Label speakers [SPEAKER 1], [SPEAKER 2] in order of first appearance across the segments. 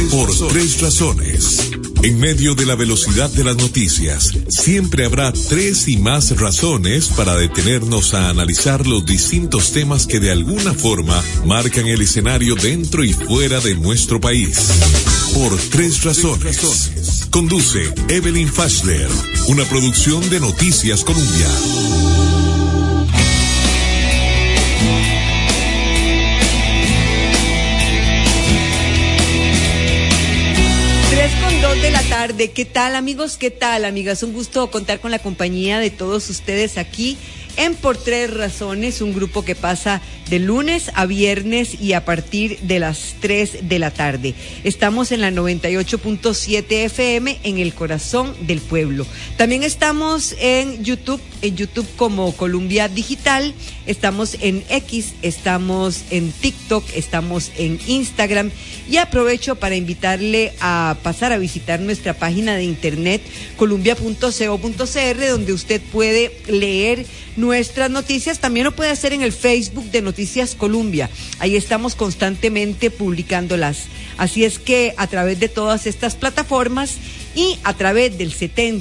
[SPEAKER 1] Por tres razones. En medio de la velocidad de las noticias, siempre habrá tres y más razones para detenernos a analizar los distintos temas que de alguna forma marcan el escenario dentro y fuera de nuestro país. Por tres razones. Conduce Evelyn Fashler, una producción de Noticias Colombia.
[SPEAKER 2] 3:02 de la tarde. ¿Qué tal, amigos? ¿Qué tal, amigas? Un gusto contar con la compañía de todos ustedes aquí en Por Tres Razones, un grupo que pasa de lunes a viernes y a partir de las 3 de la tarde. Estamos en la 98.7 FM en el corazón del pueblo. También estamos en YouTube como Columbia Digital, estamos en X, estamos en TikTok, estamos en Instagram, y aprovecho para invitarle a pasar a visitar nuestra página de internet columbia.co.cr, donde usted puede leer nuestras noticias. También lo puede hacer en el Facebook de Noticias Colombia. Ahí estamos constantemente publicándolas. Así es que a través de todas estas plataformas y a través del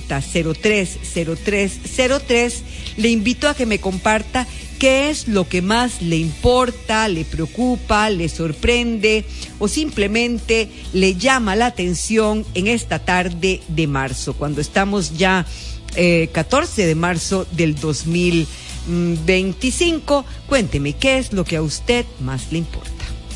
[SPEAKER 2] 70030303 le invito a que me comparta qué es lo que más le importa, le preocupa, le sorprende o simplemente le llama la atención en esta tarde de marzo, cuando estamos ya 14 de marzo del 2025. Cuénteme, ¿qué es lo que a usted más le importa?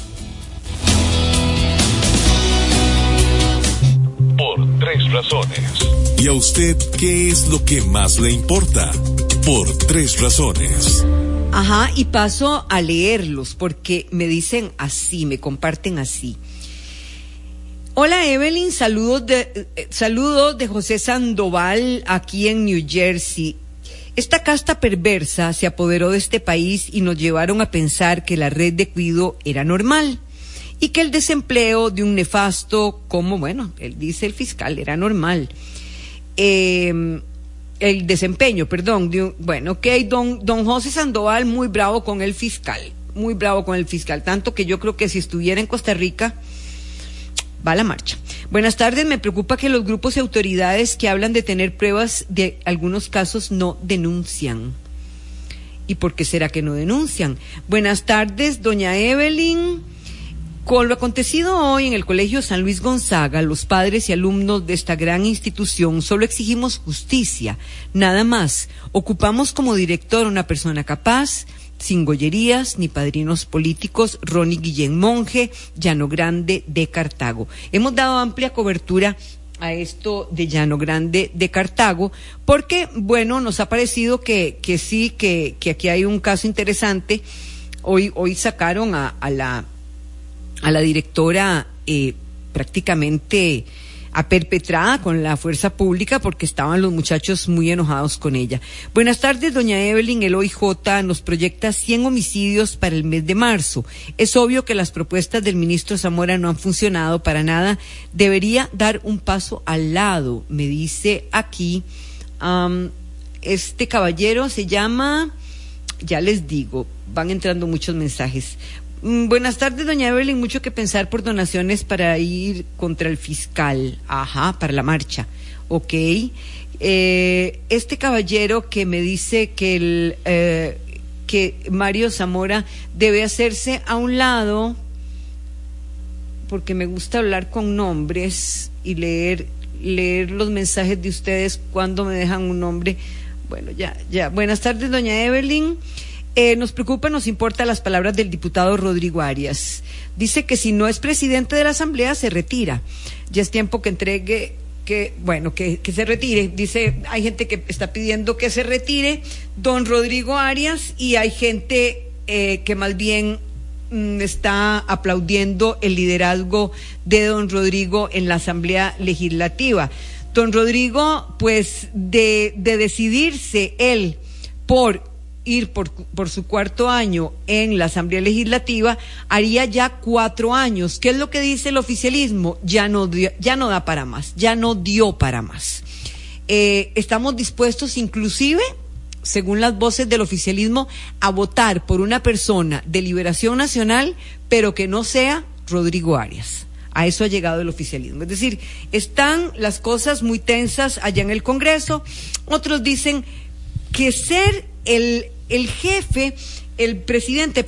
[SPEAKER 1] Por tres razones. ¿Y a usted qué es lo que más le importa? Por tres razones.
[SPEAKER 2] Ajá, y paso a leerlos porque me dicen así, me comparten así. Hola Evelyn, saludos de José Sandoval aquí en New Jersey. Esta casta perversa se apoderó de este país y nos llevaron a pensar que la red de cuido era normal y que el desempleo de un nefasto, como bueno, él dice el fiscal, era normal. El desempeño, perdón, don José Sandoval muy bravo con el fiscal, tanto que yo creo que si estuviera en Costa Rica va a la marcha. Buenas tardes, me preocupa que los grupos y autoridades que hablan de tener pruebas de algunos casos no denuncian. ¿Y por qué será que no denuncian? Buenas tardes, doña Evelyn. Con lo acontecido hoy en el Colegio San Luis Gonzaga, los padres y alumnos de esta gran institución solo exigimos justicia, nada más. Ocupamos como director una persona capaz, sin gollerías ni padrinos políticos. Ronnie Guillén Monge, Llano Grande de Cartago. Hemos dado amplia cobertura a esto de Llano Grande de Cartago porque, bueno, nos ha parecido que sí, que aquí hay un caso interesante. Hoy sacaron a la directora prácticamente perpetrada con la fuerza pública porque estaban los muchachos muy enojados con ella. Buenas tardes, doña Evelyn. El OIJ nos proyecta 100 homicidios para el mes de marzo. Es obvio que las propuestas del ministro Zamora no han funcionado para nada. Debería dar un paso al lado, me dice aquí. Este caballero se llama, ya les digo, van entrando muchos mensajes. Buenas tardes, doña Evelyn. Mucho que pensar por donaciones para ir contra el fiscal. Ajá, para la marcha. Ok. Este caballero que me dice que que Mario Zamora debe hacerse a un lado, porque me gusta hablar con nombres y leer los mensajes de ustedes cuando me dejan un nombre. Bueno, ya. Buenas tardes, doña Evelyn. Nos preocupa, nos importa las palabras del diputado Rodrigo Arias. Dice que si no es presidente de la Asamblea se retira. Ya es tiempo que entregue, que se retire. Dice, hay gente que está pidiendo que se retire don Rodrigo Arias y hay gente que más bien está aplaudiendo el liderazgo de don Rodrigo en la Asamblea Legislativa. Don Rodrigo, pues de decidirse él por ir por su cuarto año en la Asamblea Legislativa, haría ya 4 años. ¿Qué es lo que dice el oficialismo? Ya no da para más, ya no dio para más. Estamos dispuestos inclusive, según las voces del oficialismo, a votar por una persona de Liberación Nacional, pero que no sea Rodrigo Arias. A eso ha llegado el oficialismo. Es decir, están las cosas muy tensas allá en el Congreso. Otros dicen que ser el presidente,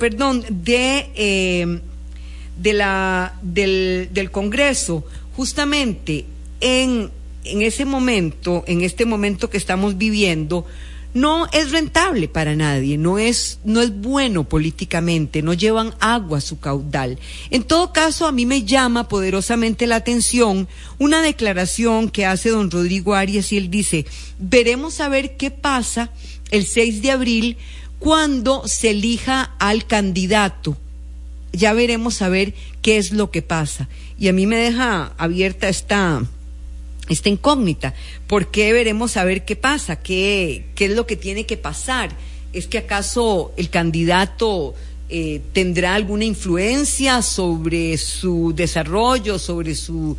[SPEAKER 2] del Congreso, justamente en este momento que estamos viviendo, no es rentable para nadie, no es bueno políticamente, no llevan agua a su caudal. En todo caso, a mí me llama poderosamente la atención una declaración que hace don Rodrigo Arias, y él dice: veremos a ver qué pasa el 6 de abril cuando se elija al candidato. Ya veremos a ver qué es lo que pasa. Y a mí me deja abierta esta incógnita. ¿Por qué veremos a ver qué pasa? ¿Qué es lo que tiene que pasar? ¿Es que acaso el candidato tendrá alguna influencia sobre su desarrollo, sobre su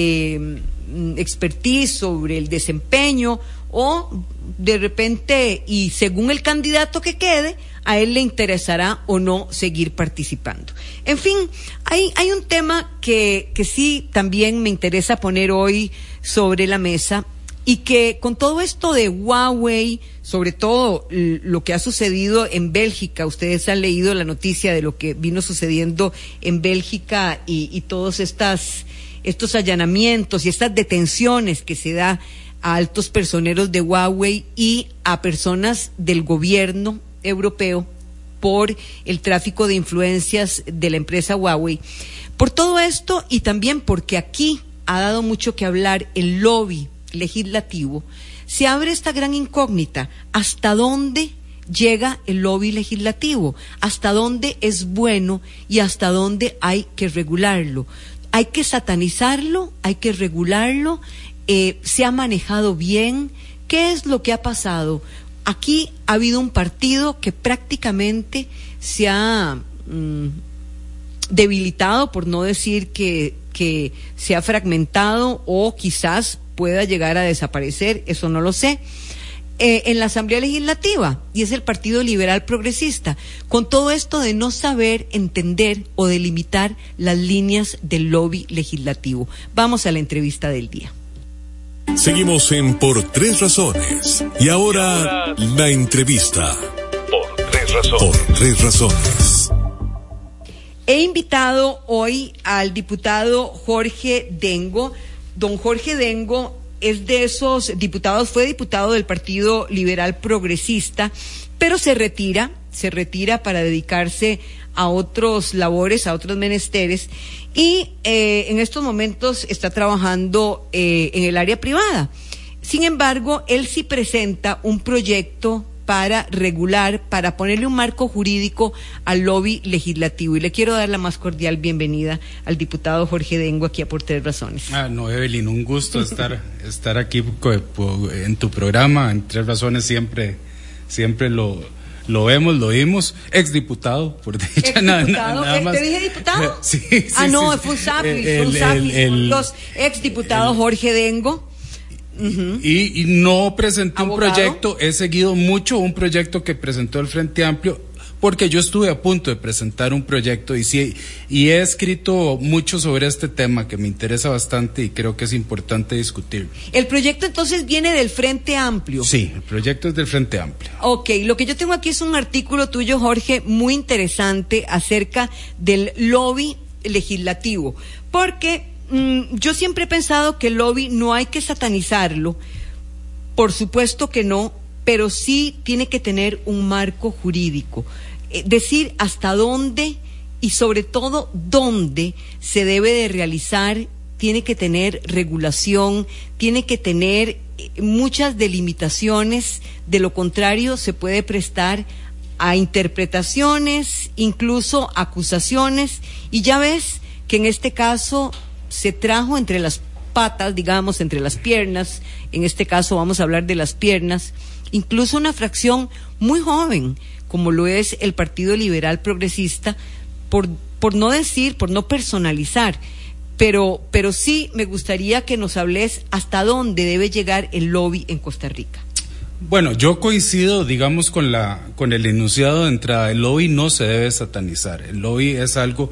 [SPEAKER 2] expertise, sobre el desempeño? O de repente, y según el candidato que quede, a él le interesará o no seguir participando. En fin, hay un tema que sí también me interesa poner hoy sobre la mesa, y que con todo esto de Huawei, sobre todo lo que ha sucedido en Bélgica, ustedes han leído la noticia de lo que vino sucediendo en Bélgica y todos estos allanamientos y estas detenciones que se da a altos personeros de Huawei y a personas del gobierno europeo por el tráfico de influencias de la empresa Huawei. Por todo esto, y también porque aquí ha dado mucho que hablar el lobby legislativo, se abre esta gran incógnita: ¿hasta dónde llega el lobby legislativo? ¿Hasta dónde es bueno y hasta dónde hay que regularlo? ¿Hay que satanizarlo? ¿Hay que regularlo? ¿Se ha manejado bien? ¿Qué es lo que ha pasado? Aquí ha habido un partido que prácticamente se ha debilitado, por no decir que se ha fragmentado, o quizás pueda llegar a desaparecer, eso no lo sé, en la Asamblea Legislativa, y es el Partido Liberal Progresista, con todo esto de no saber entender o delimitar las líneas del lobby legislativo. Vamos a la entrevista del día.
[SPEAKER 1] Seguimos en Por Tres Razones. Y ahora la entrevista. Por Tres Razones.
[SPEAKER 2] He invitado hoy al diputado Jorge Dengo. Don Jorge Dengo es de esos diputados, fue diputado del Partido Liberal Progresista, pero se retira para dedicarse a otros labores, a otros menesteres, y en estos momentos está trabajando en el área privada. Sin embargo, él sí presenta un proyecto para regular, para ponerle un marco jurídico al lobby legislativo, y le quiero dar la más cordial bienvenida al diputado Jorge Dengo aquí a Por Tres Razones.
[SPEAKER 3] No, Evelyn, un gusto estar aquí en tu programa. En Tres Razones siempre lo vemos, lo oímos. Exdiputado, por dicha, nada más.
[SPEAKER 2] ¿Te dije diputado?
[SPEAKER 3] Sí.
[SPEAKER 2] No,
[SPEAKER 3] sí.
[SPEAKER 2] fue un saplis, los exdiputados Jorge Dengo.
[SPEAKER 3] Y no presenté
[SPEAKER 2] ¿Abogado?
[SPEAKER 3] Un proyecto, he seguido mucho un proyecto que presentó el Frente Amplio, porque yo estuve a punto de presentar un proyecto y he escrito mucho sobre este tema que me interesa bastante y creo que es importante discutir.
[SPEAKER 2] ¿El proyecto entonces viene del Frente Amplio?
[SPEAKER 3] Sí, el proyecto es del Frente Amplio.
[SPEAKER 2] Ok, lo que yo tengo aquí es un artículo tuyo, Jorge, muy interesante acerca del lobby legislativo, porque yo siempre he pensado que el lobby no hay que satanizarlo, por supuesto que no, pero sí tiene que tener un marco jurídico, decir hasta dónde y sobre todo dónde se debe de realizar, tiene que tener regulación, tiene que tener muchas delimitaciones, de lo contrario se puede prestar a interpretaciones, incluso acusaciones, y ya ves que en este caso se trajo entre las patas, digamos, entre las piernas, en este caso vamos a hablar de las piernas, incluso una fracción muy joven, como lo es el Partido Liberal Progresista, por no decir, por no personalizar, pero sí me gustaría que nos hables hasta dónde debe llegar el lobby en Costa Rica.
[SPEAKER 3] Bueno, yo coincido, digamos, con el enunciado de entrada. El lobby no se debe satanizar. El lobby es algo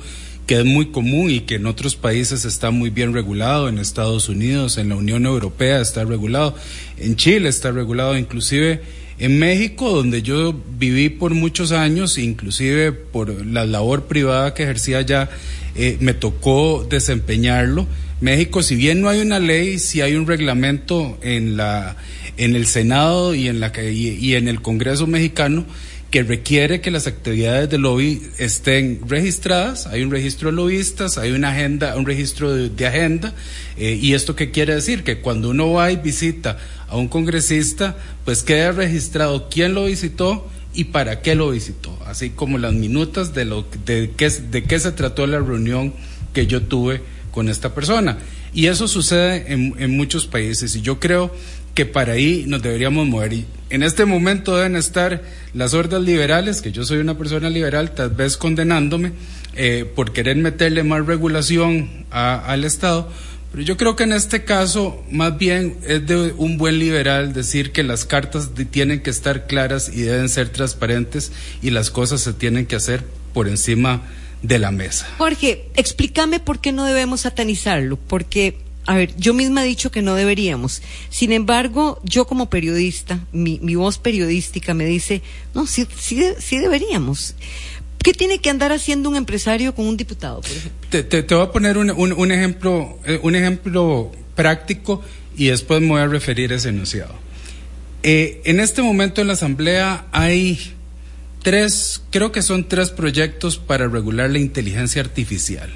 [SPEAKER 3] que es muy común y que en otros países está muy bien regulado, en Estados Unidos, en la Unión Europea está regulado, en Chile está regulado, inclusive en México, donde yo viví por muchos años, inclusive por la labor privada que ejercía allá, me tocó desempeñarlo. México, si bien no hay una ley, sí hay un reglamento en el Senado y en el Congreso mexicano que requiere que las actividades de lobby estén registradas. Hay un registro de lobistas, hay una agenda, un registro de agenda, y esto qué quiere decir, que cuando uno va y visita a un congresista, pues queda registrado quién lo visitó y para qué lo visitó, así como las minutas de qué se trató la reunión que yo tuve con esta persona. Y eso sucede en muchos países, y yo creo que para ahí nos deberíamos mover. Y en este momento deben estar las hordas liberales, que yo soy una persona liberal, tal vez condenándome por querer meterle más regulación al Estado, pero yo creo que en este caso más bien es de un buen liberal decir que las cartas tienen que estar claras y deben ser transparentes, y las cosas se tienen que hacer por encima de la mesa.
[SPEAKER 2] Jorge, explícame por qué no debemos satanizarlo, porque a ver, yo misma he dicho que no deberíamos. Sin embargo, yo como periodista, mi voz periodística me dice, no, sí deberíamos. ¿Qué tiene que andar haciendo un empresario con un diputado, por ejemplo?
[SPEAKER 3] Te voy a poner un ejemplo práctico, y después me voy a referir a ese enunciado. En este momento en la Asamblea hay creo que son tres proyectos para regular la inteligencia artificial.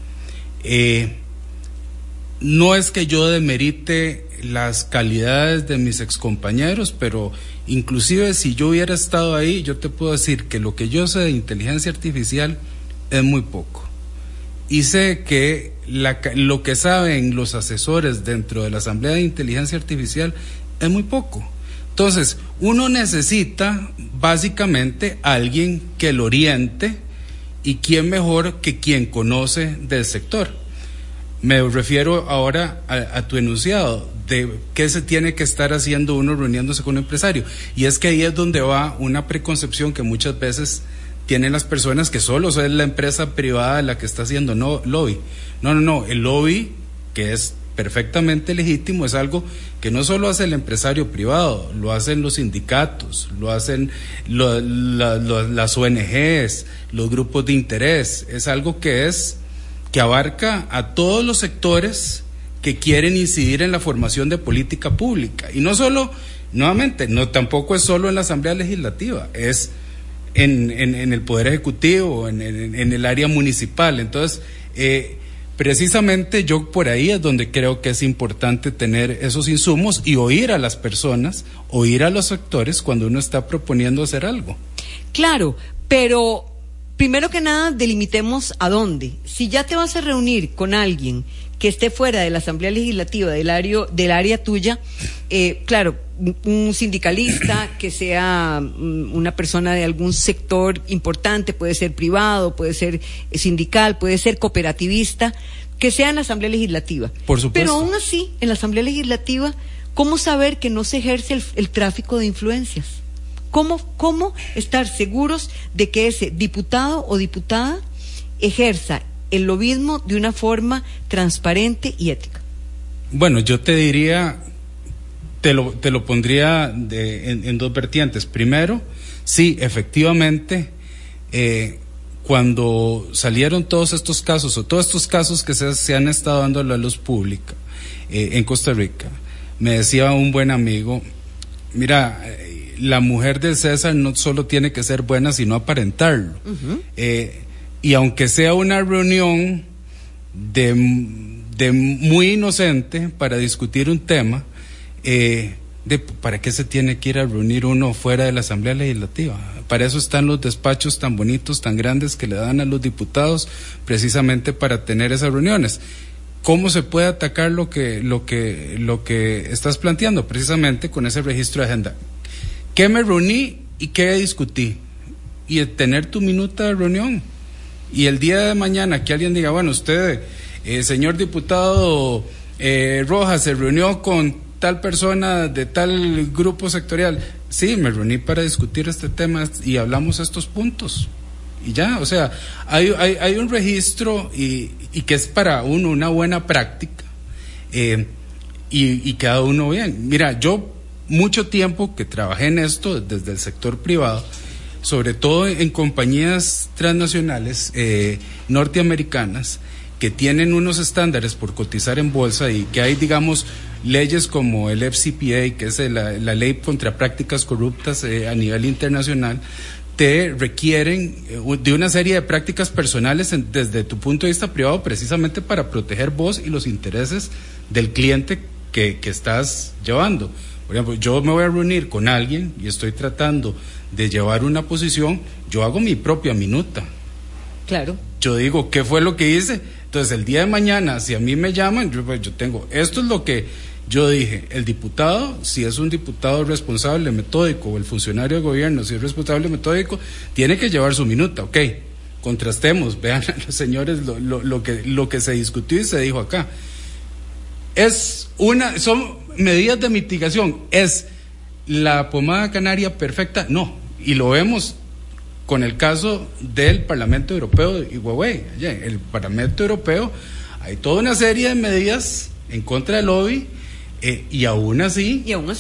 [SPEAKER 3] No es que yo demerite las calidades de mis excompañeros, pero inclusive si yo hubiera estado ahí, yo te puedo decir que lo que yo sé de inteligencia artificial es muy poco. Y sé que lo que saben los asesores dentro de la Asamblea de Inteligencia Artificial es muy poco. Entonces, uno necesita básicamente alguien que lo oriente, y quién mejor que quien conoce del sector. Me refiero ahora a tu enunciado de qué se tiene que estar haciendo uno reuniéndose con un empresario, y es que ahí es donde va una preconcepción que muchas veces tienen las personas, que solo es la empresa privada la que está haciendo lobby. No, el lobby, que es perfectamente legítimo, es algo que no solo hace el empresario privado, lo hacen los sindicatos, lo hacen las ONGs, los grupos de interés. Es algo que abarca a todos los sectores que quieren incidir en la formación de política pública, y no solo, nuevamente, no tampoco es solo en la Asamblea Legislativa, es en el Poder Ejecutivo, en el área municipal. Entonces, precisamente yo por ahí es donde creo que es importante tener esos insumos y oír a las personas, oír a los sectores cuando uno está proponiendo hacer algo.
[SPEAKER 2] Claro, pero primero que nada, delimitemos a dónde. Si ya te vas a reunir con alguien que esté fuera de la Asamblea Legislativa, del área tuya, claro, un sindicalista, que sea una persona de algún sector importante, puede ser privado, puede ser sindical, puede ser cooperativista, que sea en la Asamblea Legislativa.
[SPEAKER 3] Por supuesto.
[SPEAKER 2] Pero aún así, en la Asamblea Legislativa, ¿cómo saber que no se ejerce el tráfico de influencias? ¿Cómo estar seguros de que ese diputado o diputada ejerza el lobismo de una forma transparente y ética?
[SPEAKER 3] Bueno, yo te diría, te lo pondría en dos vertientes. Primero, sí, efectivamente, cuando salieron todos estos casos, o todos estos casos que se han estado dando a la luz pública en Costa Rica, me decía un buen amigo, mira, la mujer de César no solo tiene que ser buena, sino aparentarlo. Uh-huh. Y aunque sea una reunión de muy inocente para discutir un tema, ¿para qué se tiene que ir a reunir uno fuera de la Asamblea Legislativa? Para eso están los despachos tan bonitos, tan grandes que le dan a los diputados, precisamente para tener esas reuniones. ¿Cómo se puede atacar lo que estás planteando? Precisamente con ese registro de agenda. ¿Qué me reuní y qué discutí? Y tener tu minuta de reunión. Y el día de mañana que alguien diga, bueno, usted, señor diputado Rojas, se reunió con tal persona de tal grupo sectorial. Sí, me reuní para discutir este tema y hablamos estos puntos. y ya, o sea, hay un registro y que es para uno una buena práctica, y cada uno bien. Mira, yo mucho tiempo que trabajé en esto desde el sector privado, sobre todo en compañías transnacionales norteamericanas que tienen unos estándares por cotizar en bolsa y que hay, digamos, leyes como el FCPA, que es la ley contra prácticas corruptas a nivel internacional, te requieren de una serie de prácticas personales desde tu punto de vista privado, precisamente para proteger vos y los intereses del cliente que estás llevando. Por ejemplo, yo me voy a reunir con alguien y estoy tratando de llevar una posición, yo hago mi propia minuta.
[SPEAKER 2] Claro.
[SPEAKER 3] Yo digo, ¿qué fue lo que hice? Entonces, el día de mañana, si a mí me llaman, yo tengo, esto es lo que yo dije. El diputado, si es un diputado responsable, metódico, o el funcionario de gobierno, si es responsable, metódico, tiene que llevar su minuta. Ok, contrastemos, vean los señores lo que se discutió y se dijo acá. Son medidas de mitigación. ¿Es la pomada canaria perfecta? No, y lo vemos con el caso del Parlamento Europeo y Huawei. El Parlamento Europeo, hay toda una serie de medidas en contra del lobby, y aún así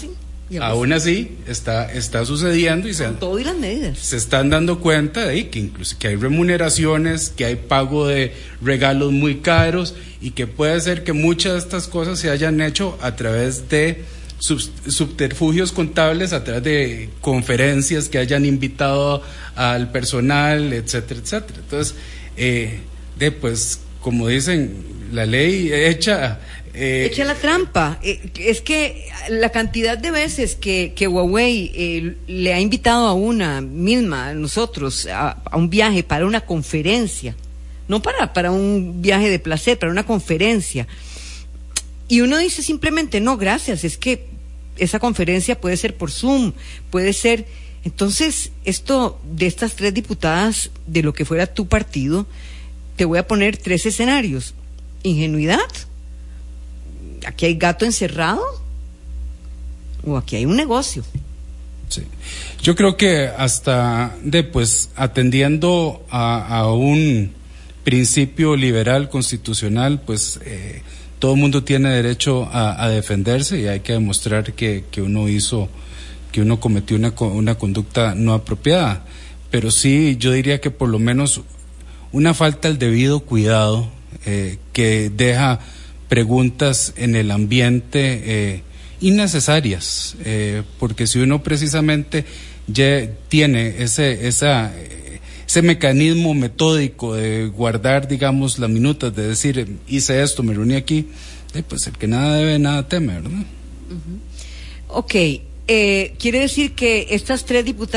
[SPEAKER 3] está sucediendo, y
[SPEAKER 2] con todo y las medidas
[SPEAKER 3] se están dando cuenta de que incluso que hay remuneraciones, que hay pago de regalos muy caros, y que puede ser que muchas de estas cosas se hayan hecho a través de subterfugios contables, a través de conferencias que hayan invitado al personal, etcétera, etcétera. Entonces, pues, como dicen, la ley echa
[SPEAKER 2] la trampa. Es que la cantidad de veces que Huawei le ha invitado a una misma, a nosotros, a un viaje para una conferencia, no para un viaje de placer, para una conferencia, y uno dice simplemente, no, gracias, es que esa conferencia puede ser por Zoom, puede ser. Entonces, esto de estas 3 diputadas, de lo que fuera tu partido, te voy a poner 3 escenarios. Ingenuidad, aquí hay gato encerrado, o aquí hay un negocio.
[SPEAKER 3] Sí. Yo creo que hasta atendiendo a un principio liberal constitucional, pues todo el mundo tiene derecho a defenderse, y hay que demostrar que uno cometió una conducta no apropiada. Pero sí, yo diría que por lo menos una falta al debido cuidado, que deja preguntas en el ambiente innecesarias, porque si uno precisamente ya tiene ese mecanismo metódico de guardar, digamos, las minutas, de decir, hice esto, me reuní aquí, pues el que nada debe, nada teme, ¿verdad?
[SPEAKER 2] Uh-huh. Ok, quiere decir que estas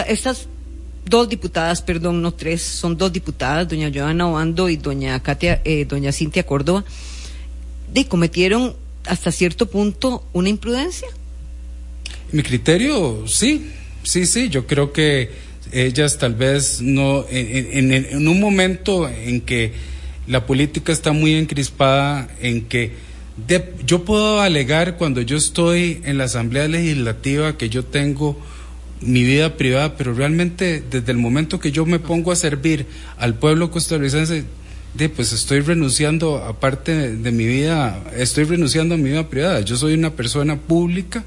[SPEAKER 2] 2 diputadas, perdón, no 3, son 2 diputadas, doña Joana Obando y doña Cintia Córdoba, cometieron hasta cierto punto una imprudencia.
[SPEAKER 3] Mi criterio, sí, yo creo que ellas tal vez no, en un momento en que la política está muy encrispada, en que yo puedo alegar cuando yo estoy en la Asamblea Legislativa que yo tengo mi vida privada, pero realmente desde el momento que yo me pongo a servir al pueblo costarricense, pues estoy renunciando a parte de mi vida, estoy renunciando a mi vida privada. Yo soy una persona pública,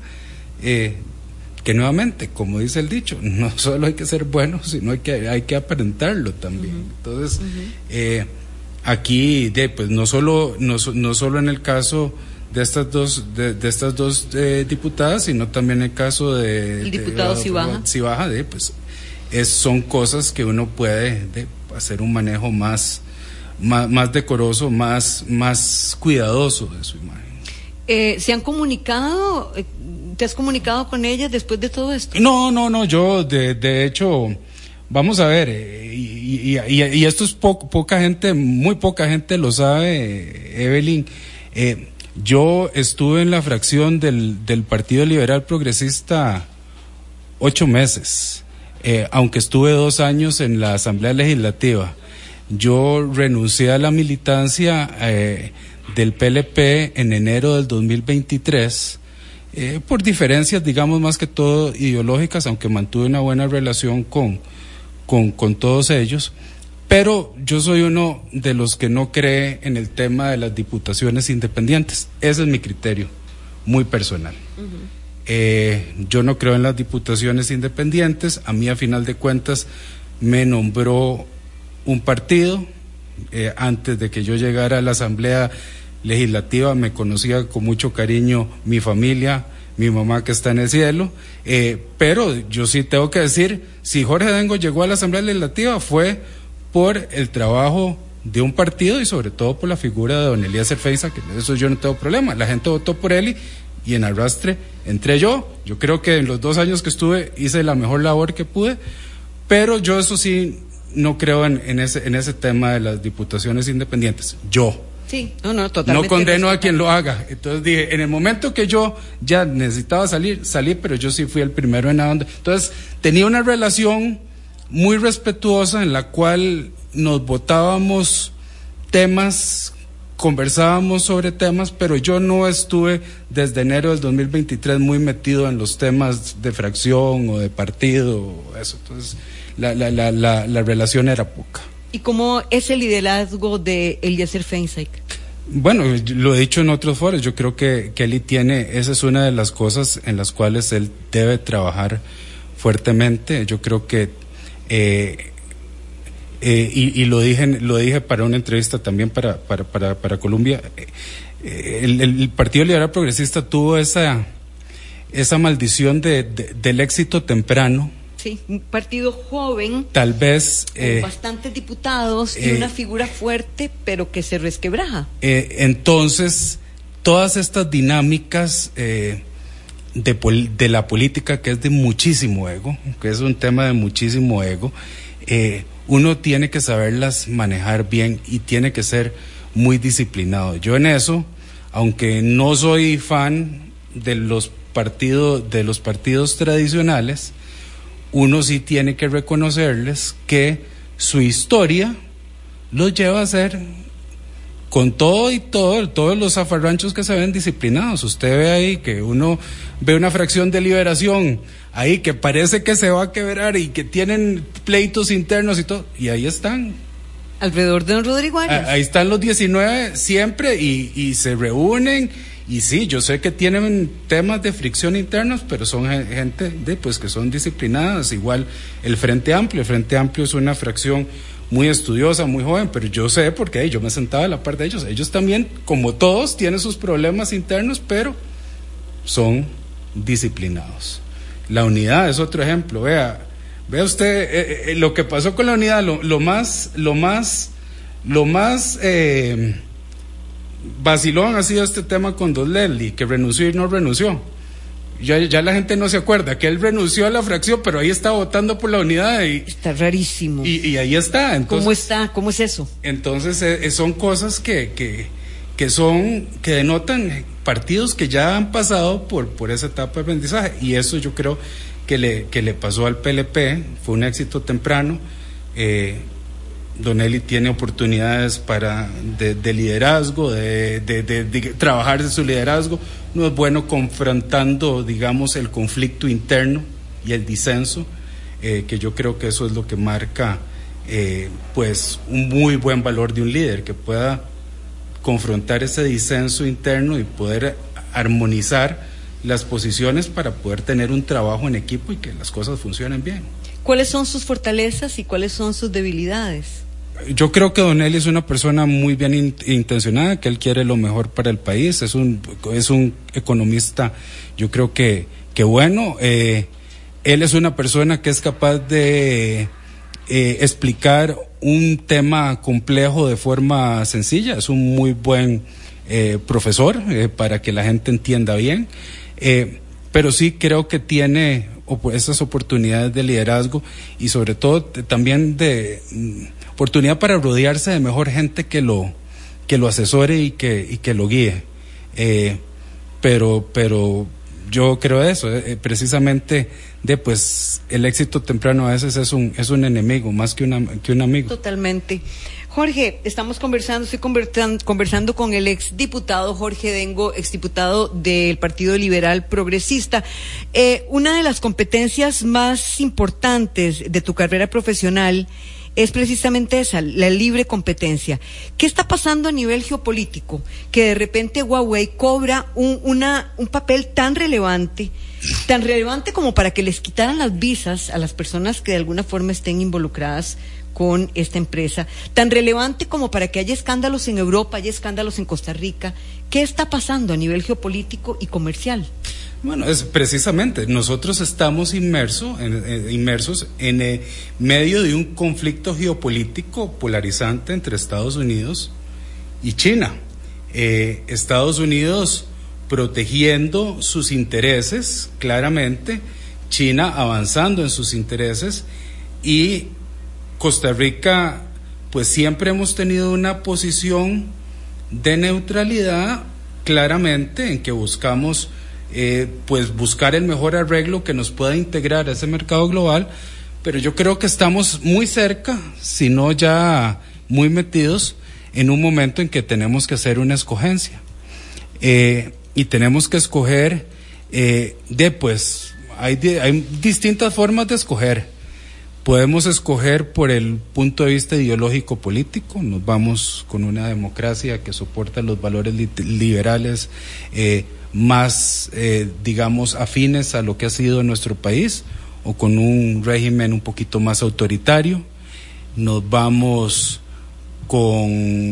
[SPEAKER 3] que nuevamente, como dice el dicho, no solo hay que ser bueno, sino hay que aparentarlo también. Uh-huh. Entonces, uh-huh. Aquí, pues no solo en el caso de estas dos diputadas, sino también en el caso de el
[SPEAKER 2] diputado
[SPEAKER 3] Cibaja, pues son cosas que uno puede hacer un manejo más decoroso, más cuidadoso de su imagen.
[SPEAKER 2] ¿Se han comunicado? ¿Te has comunicado con ellas después de todo esto?
[SPEAKER 3] No, yo de hecho, vamos a ver, y esto es muy poca gente lo sabe, Evelyn. Yo estuve en la fracción del Partido Liberal Progresista 8 meses, aunque estuve 2 años en la Asamblea Legislativa. Yo renuncié a la militancia del PLP en enero del 2023, por diferencias, digamos, más que todo ideológicas, aunque mantuve una buena relación con todos ellos. Pero yo soy uno de los que no cree en el tema de las diputaciones independientes. Ese es mi criterio, muy personal. Yo no creo en las diputaciones independientes. A mí, a final de cuentas, me nombró un partido. Antes de que yo llegara a la Asamblea Legislativa, me conocía con mucho cariño mi familia, mi mamá que está en el cielo, pero yo sí tengo que decir, si Jorge Dengo llegó a la Asamblea Legislativa fue por el trabajo de un partido y sobre todo por la figura de don Eliezer Feiza, que eso yo no tengo problema. La gente votó por él y en arrastre entré yo. Yo creo que en los 2 años que estuve hice la mejor labor que pude, pero yo eso sí no creo en ese tema de las diputaciones independientes. Yo.
[SPEAKER 2] Sí, no, totalmente.
[SPEAKER 3] No condeno a quien lo haga. Entonces dije, en el momento que yo ya necesitaba salí, pero yo sí fui el primero en la onda. Entonces tenía una relación muy respetuosa en la cual nos votábamos temas, conversábamos sobre temas, pero yo no estuve desde enero del 2023 muy metido en los temas de fracción o de partido o eso. Entonces la relación era poca.
[SPEAKER 2] ¿Y cómo es el liderazgo de Eliezer Feiza?
[SPEAKER 3] Bueno, lo he dicho en otros foros, yo creo que Eli esa es una de las cosas en las cuales él debe trabajar fuertemente. Yo creo que y lo dije para una entrevista también para Colombia, el Partido Liberal Progresista tuvo esa maldición del éxito temprano.
[SPEAKER 2] Sí, un partido joven,
[SPEAKER 3] tal vez
[SPEAKER 2] con bastantes diputados y una figura fuerte, pero que se resquebraja.
[SPEAKER 3] Entonces, todas estas dinámicas de la política, que es de muchísimo ego, que es un tema de muchísimo ego, uno tiene que saberlas manejar bien y tiene que ser muy disciplinado. Yo en eso, aunque no soy fan de los partidos tradicionales, uno sí tiene que reconocerles que su historia los lleva a ser, con todos los zafarranchos que se ven, disciplinados. Usted ve ahí que uno ve una fracción de Liberación ahí que parece que se va a quebrar y que tienen pleitos internos y todo, y ahí están.
[SPEAKER 2] Alrededor de don Rodrigo Arias.
[SPEAKER 3] Ahí están los 19 siempre y se reúnen. Y sí, yo sé que tienen temas de fricción internos, pero son gente que son disciplinadas. Igual el Frente Amplio es una fracción muy estudiosa, muy joven, pero yo sé porque yo me sentaba a la par de ellos. Ellos también, como todos, tienen sus problemas internos, pero son disciplinados. La unidad es otro ejemplo. Vea usted lo que pasó con la unidad, lo más vacilón ha sido este tema con Don Leslie, que renunció y no renunció. Ya la gente no se acuerda que él renunció a la fracción, pero ahí está votando por la unidad.
[SPEAKER 2] Está rarísimo.
[SPEAKER 3] Y ahí está. Entonces,
[SPEAKER 2] ¿Cómo es eso?
[SPEAKER 3] Entonces son cosas que denotan partidos que ya han pasado por esa etapa de aprendizaje, y eso yo creo que le pasó al PLP. Fue un éxito temprano. Don Eli tiene oportunidades de liderazgo, de trabajar de su liderazgo. No es bueno confrontando, digamos, el conflicto interno y el disenso, que yo creo que eso es lo que marca un muy buen valor de un líder, que pueda confrontar ese disenso interno y poder armonizar las posiciones para poder tener un trabajo en equipo y que las cosas funcionen bien.
[SPEAKER 2] ¿Cuáles son sus fortalezas y cuáles son sus debilidades?
[SPEAKER 3] Yo creo que Don Eli es una persona muy bien intencionada, que él quiere lo mejor para el país, es un economista, yo creo que bueno, él es una persona que es capaz de explicar un tema complejo de forma sencilla, es un muy buen profesor para que la gente entienda bien, pero sí creo que tiene esas oportunidades de liderazgo y sobre todo también de oportunidad para rodearse de mejor gente que lo asesore y que lo guíe, pero yo creo eso, precisamente el éxito temprano a veces es un enemigo más que un amigo.
[SPEAKER 2] Totalmente. Jorge, estoy conversando con el exdiputado Jorge Dengo, exdiputado del Partido Liberal Progresista. Una de las competencias más importantes de tu carrera profesional es precisamente esa, la libre competencia. ¿Qué está pasando a nivel geopolítico? Que de repente Huawei cobra un papel tan relevante como para que les quitaran las visas a las personas que de alguna forma estén involucradas con esta empresa, tan relevante como para que haya escándalos en Europa, haya escándalos en Costa Rica. ¿Qué está pasando a nivel geopolítico y comercial?
[SPEAKER 3] Bueno, es precisamente, nosotros estamos inmersos en medio de un conflicto geopolítico polarizante entre Estados Unidos y China. Estados Unidos protegiendo sus intereses, claramente, China avanzando en sus intereses, y Costa Rica, pues siempre hemos tenido una posición de neutralidad, claramente, en que buscamos pues buscar el mejor arreglo que nos pueda integrar a ese mercado global, pero yo creo que estamos muy cerca, si no ya muy metidos, en un momento en que tenemos que hacer una escogencia, y tenemos que escoger hay distintas formas de escoger. Podemos escoger por el punto de vista ideológico político, nos vamos con una democracia que soporta los valores liberales más, digamos, afines a lo que ha sido nuestro país, o con un régimen un poquito más autoritario. Nos vamos con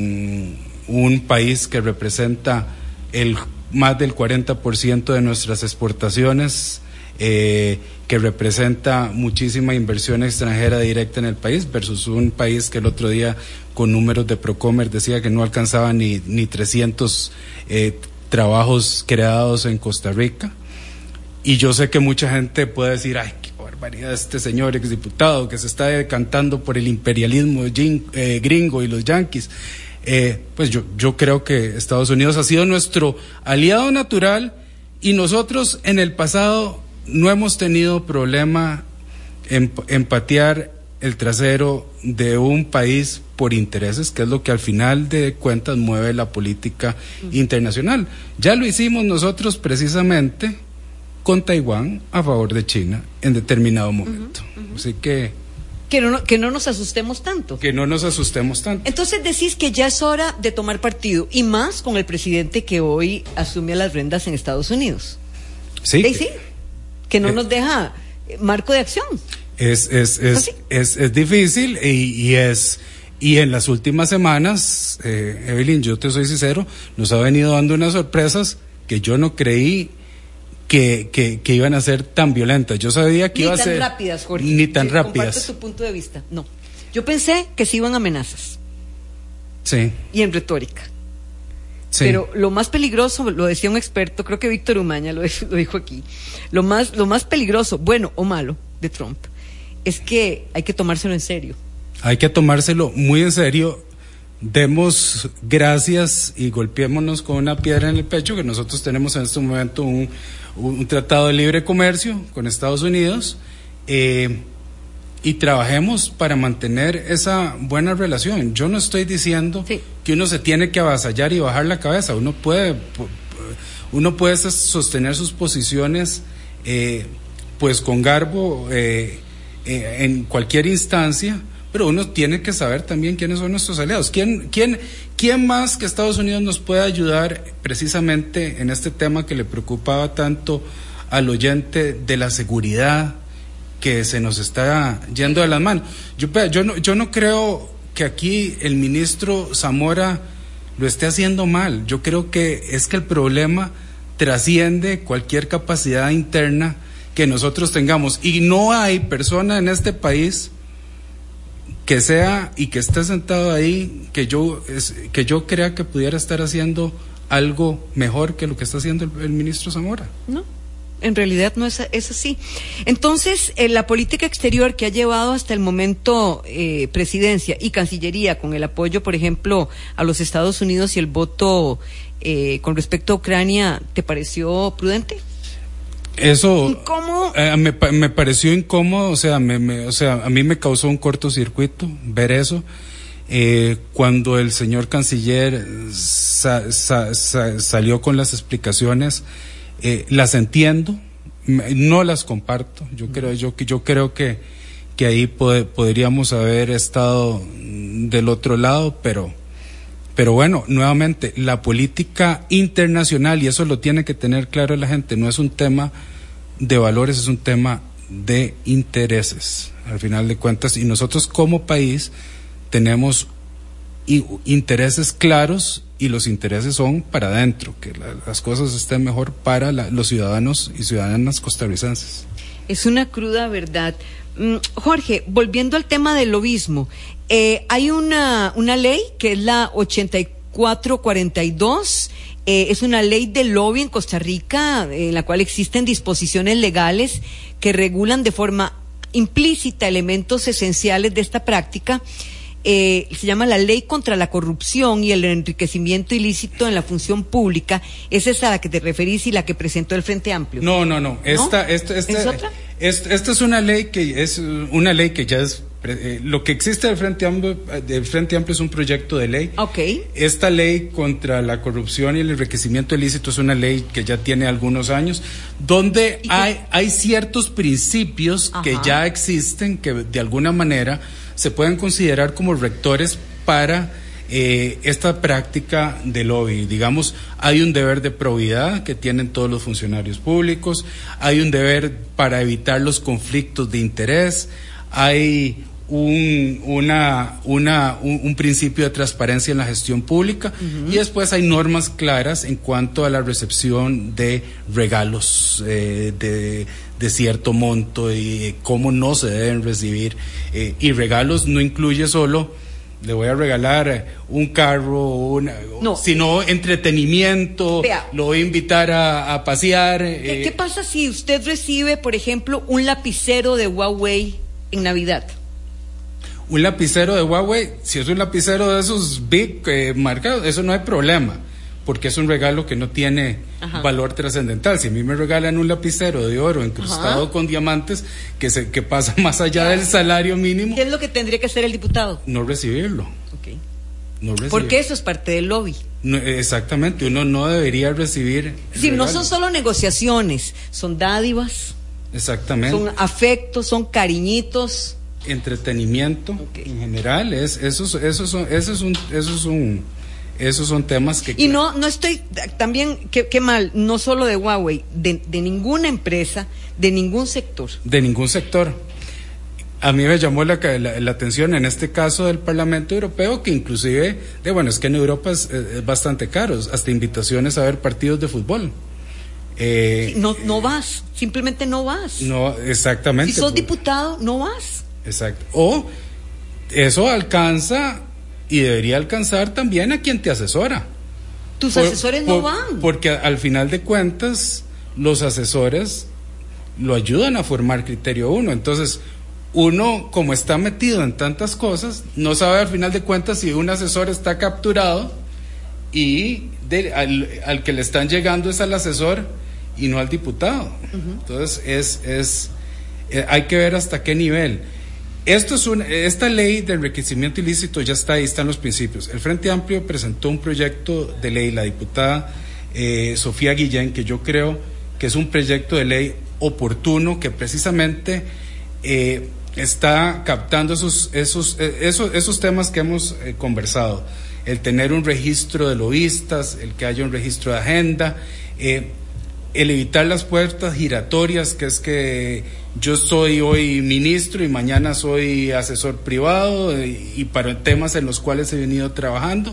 [SPEAKER 3] un país que representa más del 40% de nuestras exportaciones, que representa muchísima inversión extranjera directa en el país, versus un país que el otro día, con números de Procomer, decía que no alcanzaba ni 300 trabajos creados en Costa Rica. Y yo sé que mucha gente puede decir, ay, qué barbaridad este señor exdiputado que se está decantando por el imperialismo gringo y los yanquis. Pues yo creo que Estados Unidos ha sido nuestro aliado natural, y nosotros en el pasado no hemos tenido problema en patear el trasero de un país por intereses, que es lo que al final de cuentas mueve la política internacional. Ya lo hicimos nosotros precisamente con Taiwán a favor de China en determinado momento. Así que
[SPEAKER 2] no nos asustemos tanto.
[SPEAKER 3] Que no nos asustemos tanto.
[SPEAKER 2] Entonces decís que ya es hora de tomar partido, y más con el presidente que hoy asume las riendas en Estados Unidos.
[SPEAKER 3] Sí.
[SPEAKER 2] Que no nos deja marco de acción.
[SPEAKER 3] Es difícil, y en las últimas semanas, Evelyn, yo te soy sincero, nos ha venido dando unas sorpresas que yo no creí que iban a ser tan violentas. Yo sabía que iba a ser...
[SPEAKER 2] Ni tan rápidas, Jorge.
[SPEAKER 3] Ni tan rápidas.
[SPEAKER 2] Comparto tu punto de vista. No. Yo pensé que sí iban amenazas.
[SPEAKER 3] Sí.
[SPEAKER 2] Y en retórica.
[SPEAKER 3] Sí.
[SPEAKER 2] Pero lo más peligroso, lo decía un experto, creo que Víctor Umaña lo dijo aquí, lo más peligroso, bueno o malo, de Trump, es que hay que tomárselo en serio. Hay que
[SPEAKER 3] tomárselo muy en serio. Demos gracias y golpeémonos con una piedra en el pecho que nosotros tenemos en este momento un tratado de libre comercio con Estados Unidos, y trabajemos para mantener esa buena relación. Yo no estoy diciendo que uno se tiene que avasallar y bajar la cabeza. Uno puede sostener sus posiciones pues con garbo en cualquier instancia, pero uno tiene que saber también quiénes son nuestros aliados. ¿Quién más que Estados Unidos nos puede ayudar precisamente en este tema que le preocupaba tanto al oyente de la seguridad, que se nos está yendo de las manos? Yo no creo que aquí el ministro Zamora lo esté haciendo mal. Yo creo que es que el problema trasciende cualquier capacidad interna que nosotros tengamos, y no hay persona en este país que sea y que esté sentado ahí que yo crea que pudiera estar haciendo algo mejor que lo que está haciendo el ministro Zamora.
[SPEAKER 2] No, en realidad no es así. Entonces, la política exterior que ha llevado hasta el momento Presidencia y Cancillería, con el apoyo, por ejemplo, a los Estados Unidos y el voto con respecto a Ucrania, ¿te pareció prudente?
[SPEAKER 3] Eso
[SPEAKER 2] ¿Incómodo?
[SPEAKER 3] Me pareció incómodo, o sea, a mí me causó un cortocircuito ver eso. Cuando el señor canciller salió con las explicaciones, las entiendo, no las comparto. Yo creo que que ahí podríamos haber estado del otro lado, pero bueno, nuevamente, la política internacional, y eso lo tiene que tener claro la gente, no es un tema de valores, es un tema de intereses, al final de cuentas, y nosotros como país tenemos intereses claros, y los intereses son para adentro, que las cosas estén mejor para los ciudadanos y ciudadanas costarricenses.
[SPEAKER 2] Es una cruda verdad. Jorge, volviendo al tema del lobismo, hay una ley que es la 8442, es una ley del lobby en Costa Rica, en la cual existen disposiciones legales que regulan de forma implícita elementos esenciales de esta práctica. Se llama la Ley contra la Corrupción y el Enriquecimiento Ilícito en la Función Pública. ¿Es esa a la que te referís y la que presentó el Frente Amplio?
[SPEAKER 3] No. ¿Es otra? Esta es una ley que ya es lo que existe del Frente Amplio es un proyecto de ley.
[SPEAKER 2] Okay.
[SPEAKER 3] Esta ley contra la corrupción y el enriquecimiento ilícito es una ley que ya tiene algunos años, donde hay ciertos principios que ya existen, que de alguna manera se pueden considerar como rectores para esta práctica de lobby. Digamos, hay un deber de probidad que tienen todos los funcionarios públicos, hay un deber para evitar los conflictos de interés, hay un principio de transparencia en la gestión pública, y después hay normas claras en cuanto a la recepción de regalos de cierto monto y cómo no se deben recibir, y regalos no incluye solo le voy a regalar un carro, sino entretenimiento. Vea, lo voy a invitar a pasear.
[SPEAKER 2] ¿Qué pasa si usted recibe, por ejemplo, un lapicero de Huawei en Navidad?
[SPEAKER 3] Un lapicero de Huawei, si es un lapicero de esos big marcados, eso no hay problema, porque es un regalo que no tiene valor trascendental. Si a mí me regalan un lapicero de oro incrustado con diamantes que pasa más allá del salario mínimo,
[SPEAKER 2] ¿qué es lo que tendría que hacer el diputado?
[SPEAKER 3] No recibirlo.
[SPEAKER 2] Okay.
[SPEAKER 3] No recibirlo.
[SPEAKER 2] Porque eso es parte del lobby.
[SPEAKER 3] No, exactamente, uno no debería recibir.
[SPEAKER 2] Sí, no son solo negociaciones, son dádivas.
[SPEAKER 3] Exactamente.
[SPEAKER 2] Son afectos, son cariñitos.
[SPEAKER 3] Entretenimiento en general, esos son temas que...
[SPEAKER 2] Y no estoy, también, qué mal, no solo de Huawei, de ninguna empresa, de ningún sector.
[SPEAKER 3] De ningún sector. A mí me llamó la atención en este caso del Parlamento Europeo, que inclusive, es que en Europa es bastante caro, hasta invitaciones a ver partidos de fútbol.
[SPEAKER 2] No vas, simplemente no vas.
[SPEAKER 3] No, exactamente.
[SPEAKER 2] Si sos diputado, no vas.
[SPEAKER 3] Exacto. O eso alcanza y debería alcanzar también a quien te asesora.
[SPEAKER 2] Tus asesores no van.
[SPEAKER 3] Porque al final de cuentas, los asesores lo ayudan a formar criterio uno. Entonces, uno, como está metido en tantas cosas, no sabe al final de cuentas si un asesor está capturado y al que le están llegando es al asesor y no al diputado. Entonces, hay que ver hasta qué nivel. Esta ley de enriquecimiento ilícito ya está ahí, están los principios. El Frente Amplio presentó un proyecto de ley, la diputada Sofía Guillén, que yo creo que es un proyecto de ley oportuno, que precisamente está captando esos temas que hemos conversado, el tener un registro de lobistas, el que haya un registro de agenda, el evitar las puertas giratorias, que es que yo soy hoy ministro y mañana soy asesor privado, y para temas en los cuales he venido trabajando,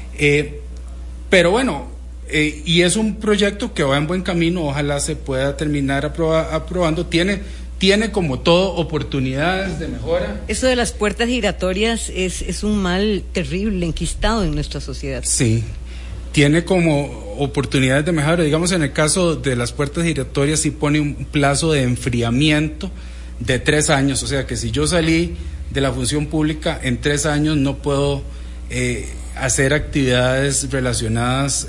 [SPEAKER 3] pero bueno, y es un proyecto que va en buen camino, ojalá se pueda terminar aprobando, tiene como todo oportunidades de mejora.
[SPEAKER 2] Eso de las puertas giratorias es un mal terrible enquistado en nuestra sociedad.
[SPEAKER 3] Sí, tiene como oportunidades de mejora. Digamos, en el caso de las puertas giratorias sí pone un plazo de enfriamiento de 3 años, o sea que si yo salí de la función pública en 3 años no puedo hacer actividades relacionadas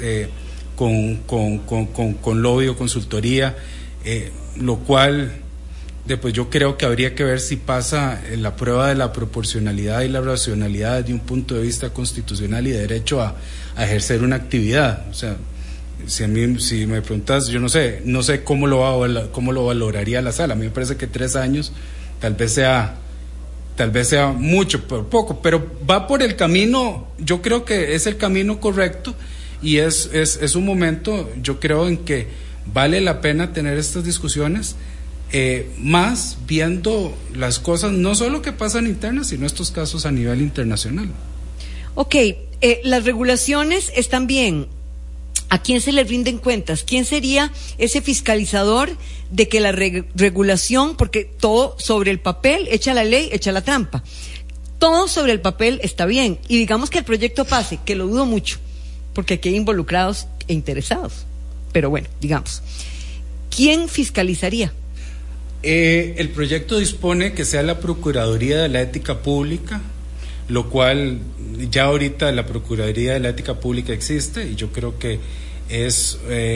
[SPEAKER 3] con lobby o consultoría, lo cual después yo creo que habría que ver si pasa la prueba de la proporcionalidad y la racionalidad desde un punto de vista constitucional y de derecho a ejercer una actividad. O sea, si me preguntas, yo no sé cómo lo valoraría la sala. A mí me parece que 3 años tal vez sea tal vez sea mucho, pero poco, pero va por el camino, yo creo que es el camino correcto y es un momento, yo creo, en que vale la pena tener estas discusiones, más viendo las cosas, no solo que pasan internas, sino estos casos a nivel internacional.
[SPEAKER 2] Ok, las regulaciones están bien. ¿A quién se le rinden cuentas? ¿Quién sería ese fiscalizador de que la regulación, porque todo sobre el papel, echa la ley, echa la trampa? Todo sobre el papel está bien. Y digamos que el proyecto pase, que lo dudo mucho, porque aquí hay involucrados e interesados. Pero bueno, digamos, ¿quién fiscalizaría?
[SPEAKER 3] El proyecto dispone que sea la Procuraduría de la Ética Pública, lo cual ya ahorita la Procuraduría de la Ética Pública existe y yo creo que es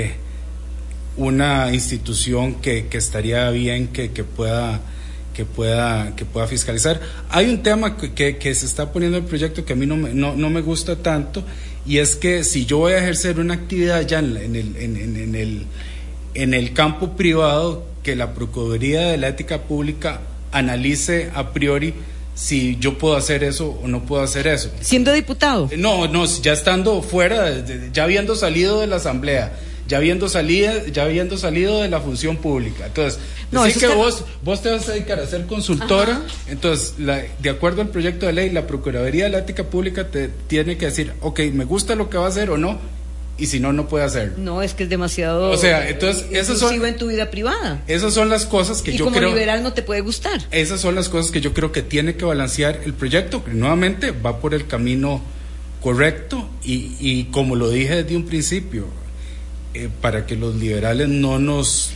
[SPEAKER 3] una institución que estaría bien que pueda fiscalizar. Hay un tema que se está poniendo en el proyecto que a mí no me gusta tanto, y es que si yo voy a ejercer una actividad ya en el campo privado, que la Procuraduría de la Ética Pública analice a priori si yo puedo hacer eso o no puedo hacer eso.
[SPEAKER 2] ¿Siendo diputado?
[SPEAKER 3] No, ya estando fuera, ya habiendo salido de la asamblea, ya habiendo salido de la función pública. Entonces,
[SPEAKER 2] no,
[SPEAKER 3] decir que vos te vas a dedicar a ser consultora. Ajá. Entonces, de acuerdo al proyecto de ley, la Procuraduría de la Ética Pública te tiene que decir, ok, me gusta lo que va a hacer o no, y si no, no puede hacer.
[SPEAKER 2] No, es que es demasiado,
[SPEAKER 3] o sea, entonces,
[SPEAKER 2] inclusivo en tu vida privada.
[SPEAKER 3] Esas son las cosas que yo creo.
[SPEAKER 2] Y como liberal no te puede gustar.
[SPEAKER 3] Esas son las cosas que yo creo que tiene que balancear el proyecto, que nuevamente va por el camino correcto y como lo dije desde un principio, para que los liberales no nos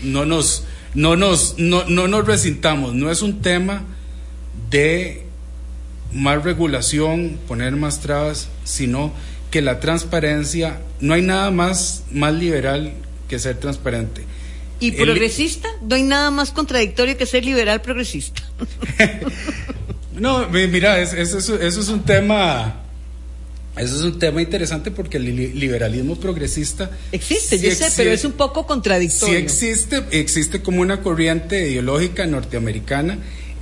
[SPEAKER 3] resintamos. No es un tema de más regulación, poner más trabas, sino que la transparencia, no hay nada más liberal que ser transparente.
[SPEAKER 2] ¿Y progresista? No hay nada más contradictorio que ser liberal progresista.
[SPEAKER 3] No, mira, eso es un tema interesante, porque el liberalismo progresista
[SPEAKER 2] existe, sí, yo sé, pero es un poco contradictorio.
[SPEAKER 3] Sí existe como una corriente ideológica norteamericana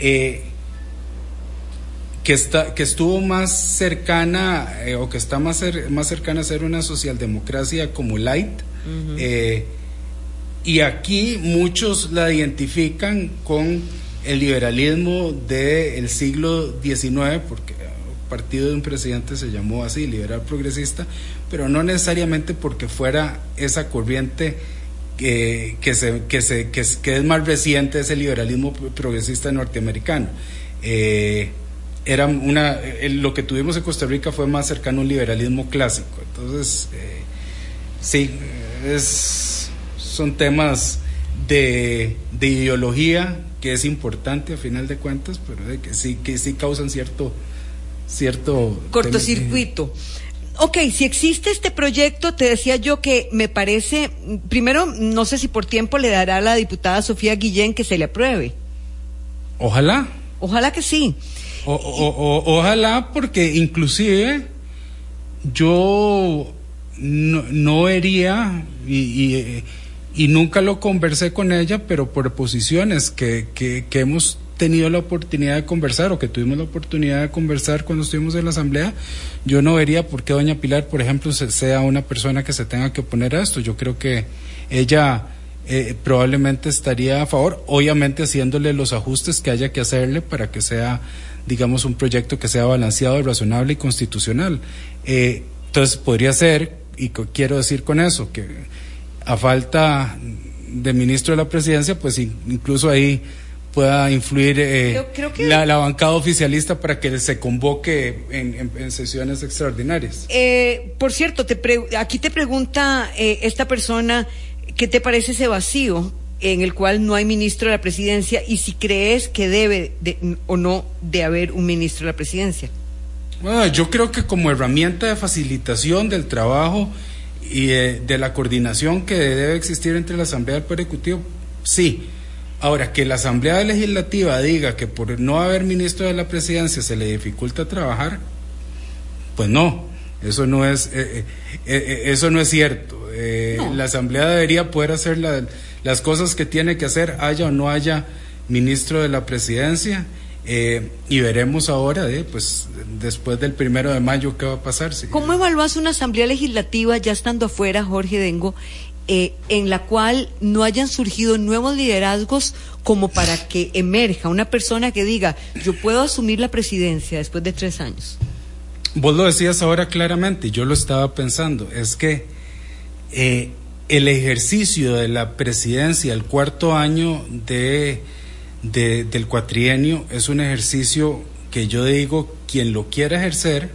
[SPEAKER 3] que estuvo más cercana o que está más cercana a ser una socialdemocracia como light. Uh-huh. Y aquí muchos la identifican con el liberalismo del siglo XIX, porque el partido de un presidente se llamó así, liberal progresista, pero no necesariamente porque fuera esa corriente que es más reciente, ese liberalismo progresista norteamericano. Lo que tuvimos en Costa Rica fue más cercano a un liberalismo clásico. Entonces, sí, son temas de ideología, que es importante a final de cuentas, pero que sí causan cierto
[SPEAKER 2] cortocircuito. Ok, si existe este proyecto, te decía yo que me parece, primero, no sé si por tiempo le dará a la diputada Sofía Guillén que se le apruebe.
[SPEAKER 3] Ojalá
[SPEAKER 2] que sí.
[SPEAKER 3] Ojalá, porque inclusive yo no vería y nunca lo conversé con ella, pero por posiciones que hemos tenido la oportunidad de conversar, o que tuvimos la oportunidad de conversar cuando estuvimos en la asamblea, yo no vería por qué doña Pilar, por ejemplo, sea una persona que se tenga que oponer a esto. Yo creo que ella probablemente estaría a favor, obviamente haciéndole los ajustes que haya que hacerle para que sea, digamos, un proyecto que sea balanceado, razonable y constitucional. Entonces podría ser, y quiero decir con eso, que a falta de ministro de la presidencia, pues incluso ahí pueda influir creo que la bancada oficialista para que se convoque en sesiones extraordinarias.
[SPEAKER 2] Por cierto, aquí te pregunta esta persona, ¿qué te parece ese vacío en el cual no hay ministro de la presidencia, y si crees que debe o no de haber un ministro de la presidencia?
[SPEAKER 3] Bueno, yo creo que como herramienta de facilitación del trabajo y de la coordinación que debe existir entre la Asamblea y el Poder Ejecutivo, sí. Ahora, que la Asamblea Legislativa diga que por no haber ministro de la presidencia se le dificulta trabajar, pues no, eso no es cierto. No. La Asamblea debería poder hacer las cosas que tiene que hacer, haya o no haya ministro de la presidencia. y veremos ahora, pues después del 1 de mayo, qué va a pasar. Sí.
[SPEAKER 2] ¿Cómo evalúas una asamblea legislativa ya estando afuera, Jorge Dengo, en la cual no hayan surgido nuevos liderazgos como para que emerja una persona que diga, yo puedo asumir la presidencia después de 3 años?
[SPEAKER 3] Vos lo decías ahora claramente, yo lo estaba pensando, es que el ejercicio de la presidencia, el 4º año del cuatrienio, es un ejercicio que yo digo, quien lo quiera ejercer,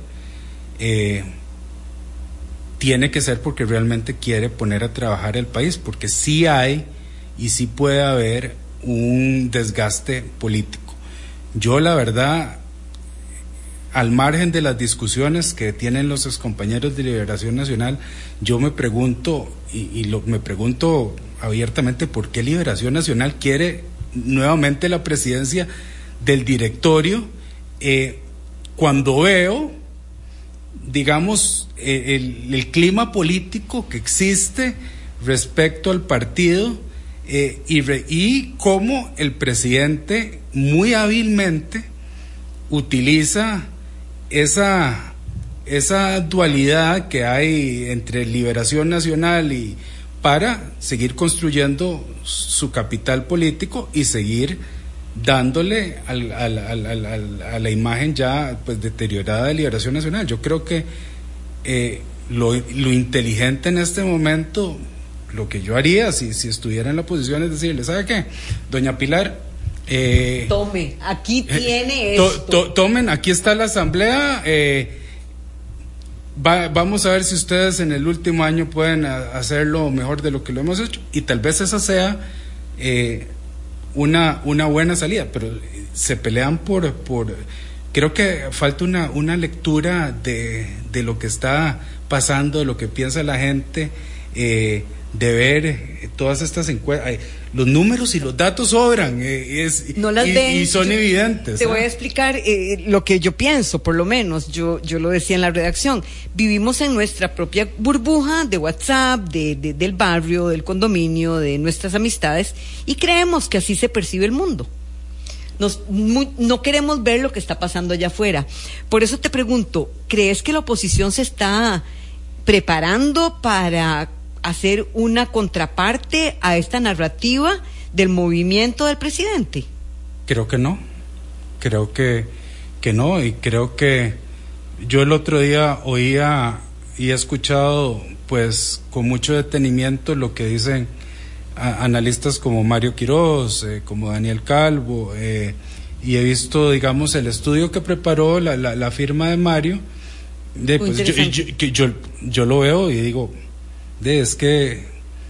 [SPEAKER 3] tiene que ser porque realmente quiere poner a trabajar el país, porque sí hay y sí puede haber un desgaste político. Yo la verdad, al margen de las discusiones que tienen los excompañeros de Liberación Nacional, yo me pregunto, me pregunto abiertamente, ¿por qué Liberación Nacional quiere nuevamente la presidencia del directorio? Cuando veo, digamos, el clima político que existe respecto al partido, y cómo el presidente muy hábilmente utiliza esa dualidad que hay entre Liberación Nacional y para seguir construyendo su capital político y seguir dándole a la imagen ya pues deteriorada de Liberación Nacional. Yo creo que lo inteligente en este momento, lo que yo haría si estuviera en la posición, es decirle, ¿sabe qué? Doña Pilar,
[SPEAKER 2] tome, aquí tiene esto.
[SPEAKER 3] Tomen, aquí está la asamblea, vamos a ver si ustedes en el último año pueden hacerlo mejor de lo que lo hemos hecho, y tal vez esa sea una buena salida, pero se pelean por creo que falta una lectura de lo que está pasando, de lo que piensa la gente, de ver todas estas encuestas. Los números y los datos sobran,
[SPEAKER 2] no las ven,
[SPEAKER 3] y son evidentes.
[SPEAKER 2] Te voy a explicar lo que yo pienso, por lo menos, yo lo decía en la redacción. Vivimos en nuestra propia burbuja de WhatsApp, del barrio, del condominio, de nuestras amistades, y creemos que así se percibe el mundo. No queremos ver lo que está pasando allá afuera. Por eso te pregunto, ¿crees que la oposición se está preparando para hacer una contraparte a esta narrativa del movimiento del presidente?
[SPEAKER 3] Creo que no, no, y creo que yo el otro día oía y he escuchado pues con mucho detenimiento lo que dicen analistas como Mario Quiroz, como Daniel Calvo, y he visto, digamos, el estudio que preparó la firma de Mario, pues yo lo veo y digo, es que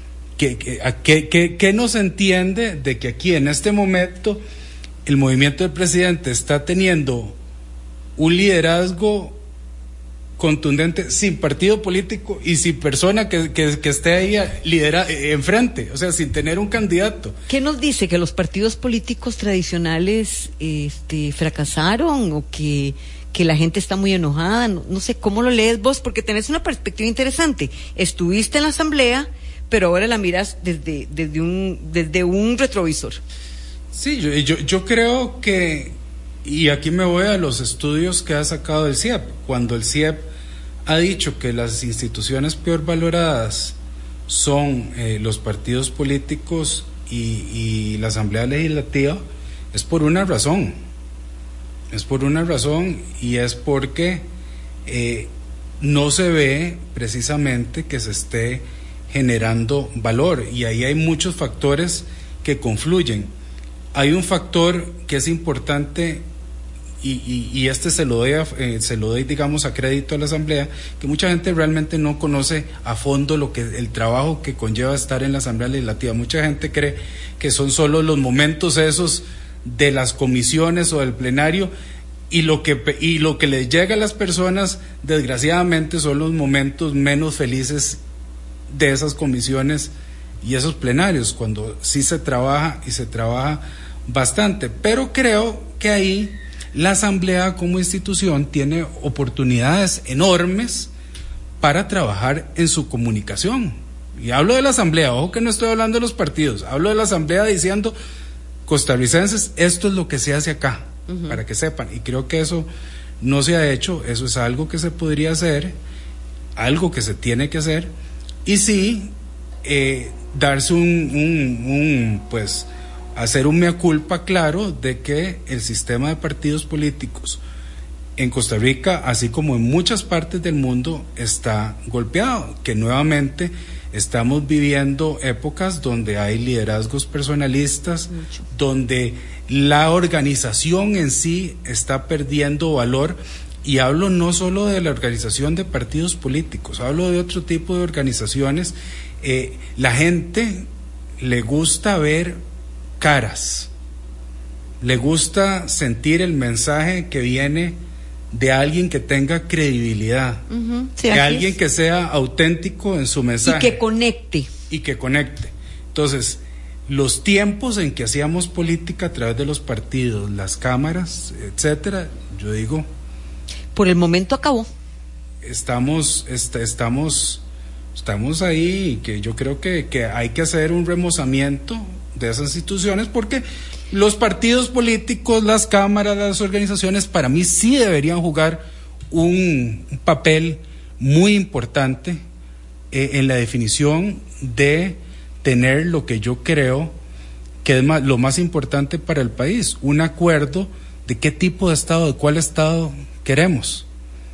[SPEAKER 3] no se entiende de que aquí en este momento el movimiento del presidente está teniendo un liderazgo contundente, sin partido político y sin persona que esté ahí enfrente, o sea, sin tener un candidato.
[SPEAKER 2] ¿Qué nos dice? ¿Que los partidos políticos tradicionales fracasaron o que la gente está muy enojada? No sé, ¿cómo lo lees vos? Porque tenés una perspectiva interesante. Estuviste en la asamblea, pero ahora la miras desde un retrovisor.
[SPEAKER 3] Sí, yo creo que, y aquí me voy a los estudios que ha sacado el CIEP, cuando el CIEP ha dicho que las instituciones peor valoradas son los partidos políticos y la Asamblea Legislativa, es por una razón. Y es porque no se ve precisamente que se esté generando valor, y ahí hay muchos factores que confluyen. Hay un factor que es importante, y se lo doy digamos a crédito a la Asamblea, que mucha gente realmente no conoce a fondo el trabajo que conlleva estar en la Asamblea Legislativa. Mucha gente cree que son solo los momentos esos de las comisiones o del plenario, y lo que les llega a las personas, desgraciadamente, son los momentos menos felices de esas comisiones y esos plenarios, cuando sí se trabaja, y se trabaja bastante. Pero creo que ahí la Asamblea como institución tiene oportunidades enormes para trabajar en su comunicación. Y hablo de la Asamblea, ojo que no estoy hablando de los partidos, hablo de la Asamblea diciendo: costarricenses, esto es lo que se hace acá, para que sepan. Y creo que eso no se ha hecho, eso es algo que se podría hacer, algo que se tiene que hacer, y sí, darse pues, hacer un mea culpa claro de que el sistema de partidos políticos en Costa Rica, así como en muchas partes del mundo, está golpeado, que nuevamente estamos viviendo épocas donde hay liderazgos personalistas, donde la organización en sí está perdiendo valor, y hablo no solo de la organización de partidos políticos, hablo de otro tipo de organizaciones. La gente le gusta ver caras, le gusta sentir el mensaje que viene de alguien que tenga credibilidad,
[SPEAKER 2] sí,
[SPEAKER 3] de alguien que sea auténtico en su mensaje.
[SPEAKER 2] Y que conecte.
[SPEAKER 3] Entonces, los tiempos en que hacíamos política a través de los partidos, las cámaras, etcétera, yo digo,
[SPEAKER 2] por el momento acabó.
[SPEAKER 3] Estamos ahí, que yo creo que hay que hacer un remozamiento de esas instituciones, porque los partidos políticos, las cámaras, las organizaciones, para mí sí deberían jugar un papel muy importante en la definición de tener lo que yo creo que es lo más importante para el país, un acuerdo de qué tipo de Estado, de cuál Estado queremos.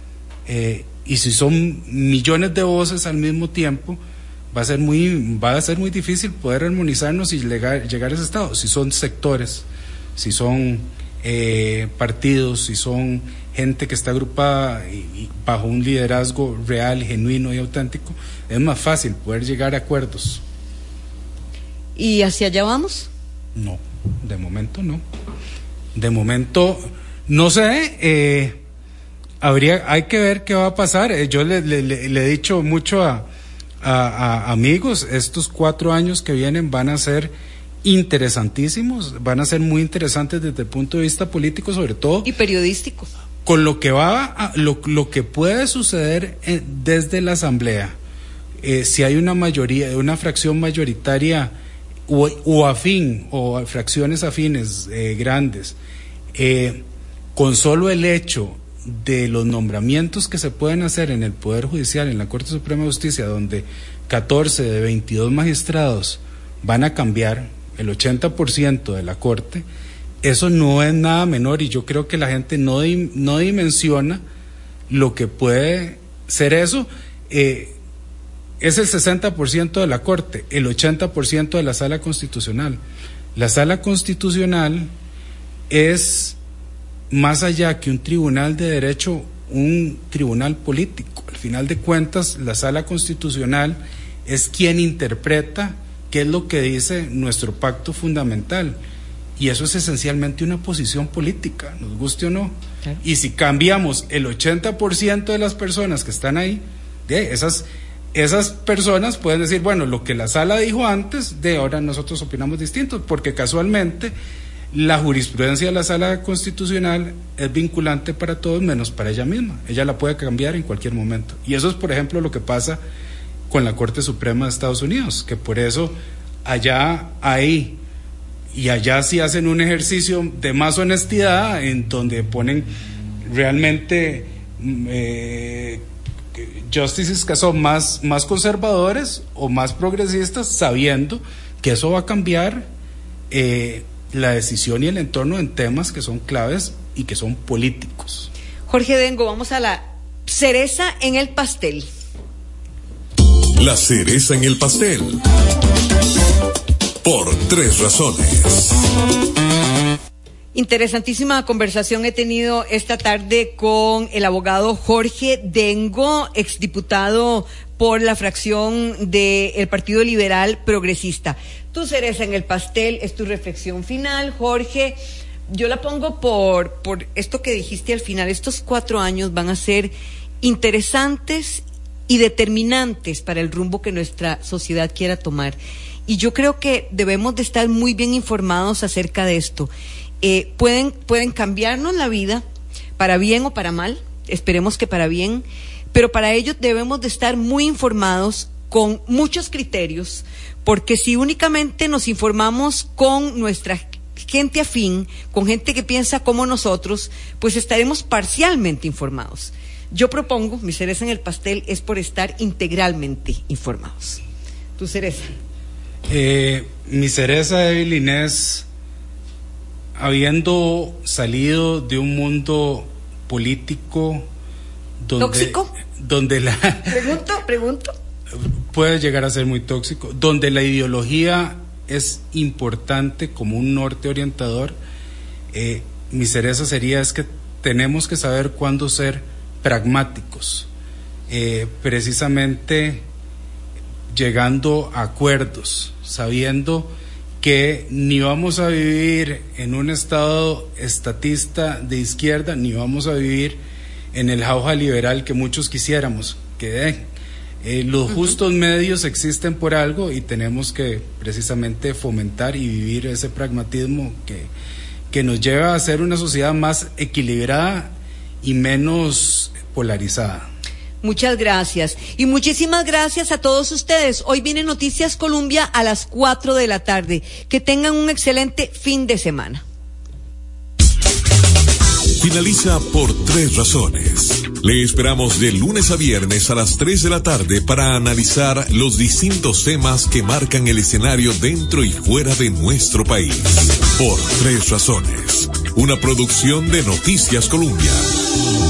[SPEAKER 3] Y si son millones de voces al mismo tiempo, va a ser muy difícil poder armonizarnos y llegar a ese estado. Si son sectores, si son partidos, si son gente que está agrupada y bajo un liderazgo real, genuino y auténtico, es más fácil poder llegar a acuerdos.
[SPEAKER 2] ¿Y hacia allá vamos?
[SPEAKER 3] No, de momento no. De momento, no sé, hay que ver qué va a pasar. Yo le he dicho mucho a amigos, estos 4 años que vienen van a ser interesantísimos, van a ser muy interesantes desde el punto de vista político, sobre todo,
[SPEAKER 2] y periodístico,
[SPEAKER 3] con lo que lo que puede suceder desde la asamblea. Si hay una mayoría, una fracción mayoritaria o afín, o fracciones afines grandes, con solo el hecho de los nombramientos que se pueden hacer en el Poder Judicial, en la Corte Suprema de Justicia, donde 14 de 22 magistrados van a cambiar el 80% de la Corte, eso no es nada menor, y yo creo que la gente no dimensiona lo que puede ser eso. Es el 60% de la Corte, el 80% de la Sala Constitucional. La Sala Constitucional es, más allá que un tribunal de derecho, un tribunal político. Al final de cuentas, la Sala Constitucional es quien interpreta qué es lo que dice nuestro pacto fundamental, y eso es esencialmente una posición política, nos guste o no. Claro. Y si cambiamos el 80% de las personas que están ahí, esas personas pueden decir, bueno, lo que la sala dijo antes, de ahora nosotros opinamos distinto, porque casualmente la jurisprudencia de la Sala Constitucional es vinculante para todos menos para ella misma. Ella la puede cambiar en cualquier momento. Y eso es, por ejemplo, lo que pasa con la Corte Suprema de Estados Unidos, que por eso allá sí hacen un ejercicio de más honestidad, en donde ponen realmente justices que son más conservadores o más progresistas, sabiendo que eso va a cambiar la decisión y el entorno en temas que son claves y que son políticos.
[SPEAKER 2] Jorge Dengo, vamos a la cereza en el pastel.
[SPEAKER 1] La cereza en el pastel. Por 3 razones.
[SPEAKER 2] Interesantísima conversación he tenido esta tarde con el abogado Jorge Dengo, exdiputado por la fracción del Partido Liberal Progresista. Tu cereza en el pastel es tu reflexión final, Jorge. Yo la pongo por esto que dijiste al final. Estos 4 años van a ser interesantes y determinantes para el rumbo que nuestra sociedad quiera tomar. Y yo creo que debemos de estar muy bien informados acerca de esto. Pueden cambiarnos la vida para bien o para mal, esperemos que para bien, pero para ello debemos de estar muy informados con muchos criterios, porque si únicamente nos informamos con nuestra gente afín, con gente que piensa como nosotros, pues estaremos parcialmente informados. Yo propongo, mi cereza en el pastel es por estar integralmente informados. ¿Tu cereza?
[SPEAKER 3] Mi cereza, Evelyn, es habiendo salido de un mundo político
[SPEAKER 2] ¿tóxico?
[SPEAKER 3] Donde la
[SPEAKER 2] Pregunto.
[SPEAKER 3] Puede llegar a ser muy tóxico, donde la ideología es importante como un norte orientador. Mi cereza sería es que tenemos que saber cuándo ser pragmáticos, precisamente llegando a acuerdos, sabiendo que ni vamos a vivir en un estado estatista de izquierda, ni vamos a vivir en el jauja liberal que muchos quisiéramos que den. Los justos medios existen por algo y tenemos que precisamente fomentar y vivir ese pragmatismo que nos lleva a ser una sociedad más equilibrada y menos polarizada.
[SPEAKER 2] Muchas gracias. Y muchísimas gracias a todos ustedes. Hoy viene Noticias Colombia a las 4 de la tarde. Que tengan un excelente fin de semana.
[SPEAKER 1] Finaliza por 3 razones. Le esperamos de lunes a viernes a las 3 de la tarde para analizar los distintos temas que marcan el escenario dentro y fuera de nuestro país. Por 3 razones. Una producción de Noticias Colombia.